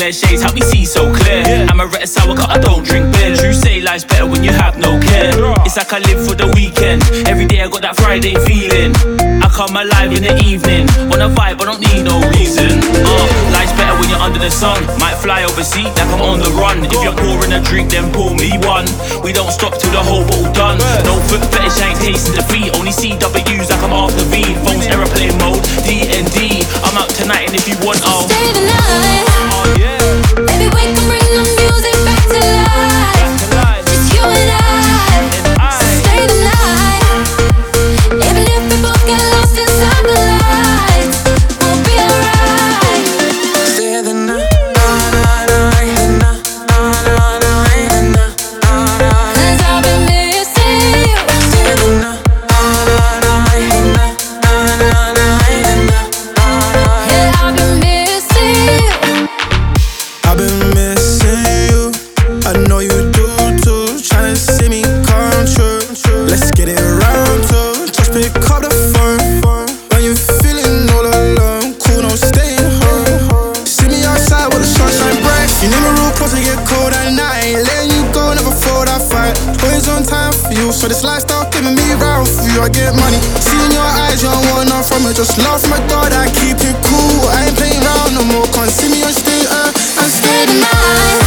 bare shades, help me see so clear. I'm a red sour, cause I don't drink beer. True say life's better when you have no care. It's like I live for the weekend. Every day I got that Friday feeling. I come alive in the evening. Wanna vibe, I don't need no reason. Life's better when you're under the sun. Might fly overseas like I'm on the run. If you're pouring a drink, then pour me one. We don't stop till the whole bottle done. No foot fetish, I ain't tasting defeat. Only CWs like I'm after V. Phones aeroplane mode, D&D. I'm out tonight and if you want, I'll stay the night. Baby, we can bring the music back to life. It's you and I. So stay the night. Even if we both get lost inside the lights, we'll be alright. Stay the night. Cause I've been missing you. Stay the night. Yeah, I've been missing you. I've been missing you. I know you do too. Tryna see me come true. Let's get it round two. Just pick up the phone when you're feeling all alone. Cool, no staying home. See me outside with the sunshine bright. You need me real close to get cold at night. Letting you go, never thought I'd fight. Always on time for you, so this lifestyle keeping me round for you. I get money. See in your eyes, you don't want nothing from it. Just love from a dog, I keep it cool. I ain't playing round no more. Can't see me on stage, Stay the night.